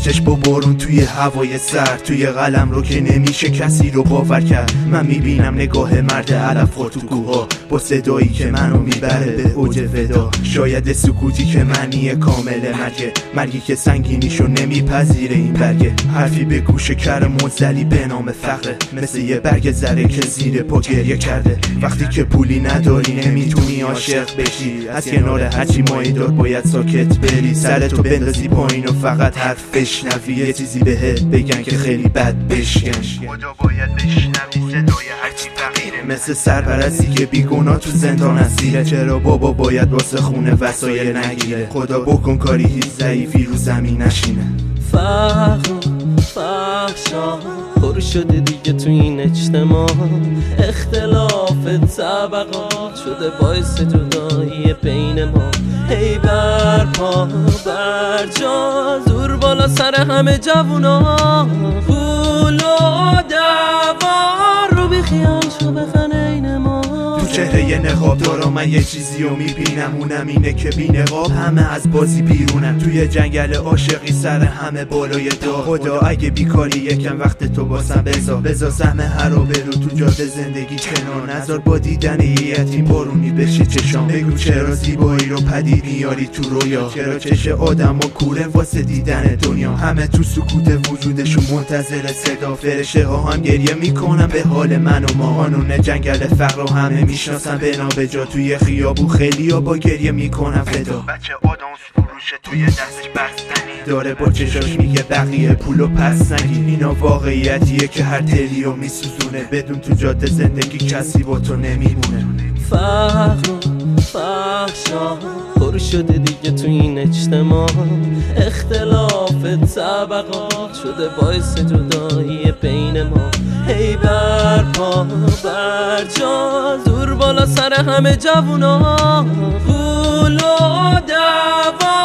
چشم و بارون توی هوای سر، توی قلم رو که نمیشه کسی رو باور کرد. من میبینم نگاه مرد علف خور تو کوها، با صدایی که منو میبره به اوج ودا. شاید سکوتی که معنی کامل مرگی که سنگینیشو نمیپذیره این برگه. حرفی به گوش کر منزلی به نام فقره، مثل یه برگ زره که زیر پا گریه کرده. وقتی که پولی نداری نمیتونی عاشق بشی، از کنار هرچی مایدار باید ساکت بری. سرتو بندازی پایین و فقط حرف بشنوی، یه چیزی بهت بگن که خیلی بد بشکن. خدا باید بشنوی صدای هرچی فقیره، مثل سرپرستی که بیگناه تو زندان اسیره. چرا بابا باید واسه خونه وسایل نگیره؟ خدا بکن کاری هیچ ضعیفی رو زمین نشینه. فحشا پر شده دیگه تو این اجتماع، اختلاف طبقات شده باعث جدایی بین ما. هی برپا برجا زور بالا سر همه جوونا، پول و دوار رو بیخیال شو بخن این ما. تو چهره یه نقاب دارم من یه چیزی رو میبینم، اونم اینه که بی نقاب همه از بازی بیرونن. توی جنگل عاشقی سر همه بالای دار. خدا اگه بیکاری یکم وقت تو باسم بذار سهم هر رو برو تو جاده زندگی کنار. نذار با دیدن یه یتیم بارونی بشی چشام. بگو چرا زیبایی رو پدید میاری تو رویا، چرا چش آدم و کوره واسه دیدن دنیا. همه تو سکوت وجودشون منتظر صدا، فرشته ها هم گریه میکنن به حال من و ما. قانون جنگل فقر رو همه میشناسن بنا به جا، توی خیابون خیلی ها با گریه میکنن فدا. بچه آدم فروشه توی دستش بستنی داره، با چشاش میگه بقیه پولو پس نگیر. اینا واقعیتیه که هر تلیو میسوزونه، بدون تو جاده زندگی کسی با تو نمیمونه. فحشا پر شده دیگه تو این اجتماع، اختلاف طبقات شده باعث جدایی بین ما. هی برپا برجا زور بالا سر همه جوونا، پول و دوار